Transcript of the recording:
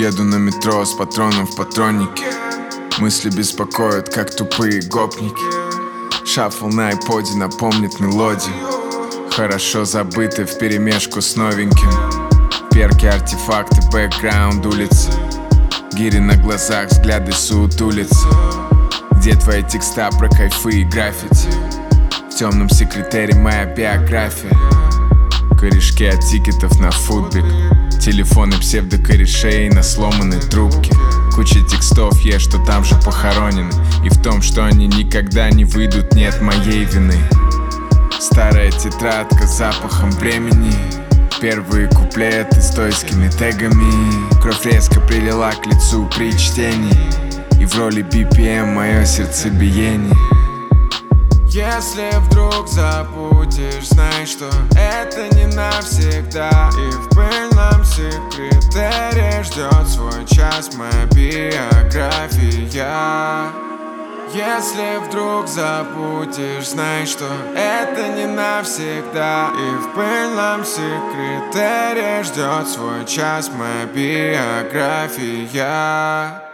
Еду на метро с патроном в патроннике. Мысли беспокоят, как тупые гопники. Шаффл на айподе напомнит мелодию, хорошо забытый вперемешку с новеньким. Перки, артефакты, бэкграунд улицы. Гири на глазах, взгляды суетулицы. Где твои текста про кайфы и граффити? В темном секретаре моя биография. Корешки от тикетов на футбик. Телефоны псевдокорешей на сломанной трубке. Куча текстов есть, что там же похоронены. И в том, что они никогда не выйдут, нет моей вины. Старая тетрадка с запахом времени. Первые куплеты с тойскими тегами. Кровь резко прилила к лицу при чтении. И в роли BPM мое сердцебиение. Если вдруг забудешь, знай, что это не навсегда. И в пыльном секретаре ждет свой час моя биография. Если вдруг забудешь, знай, что это не навсегда. И в пыльном секретаре ждет свой час моя биография.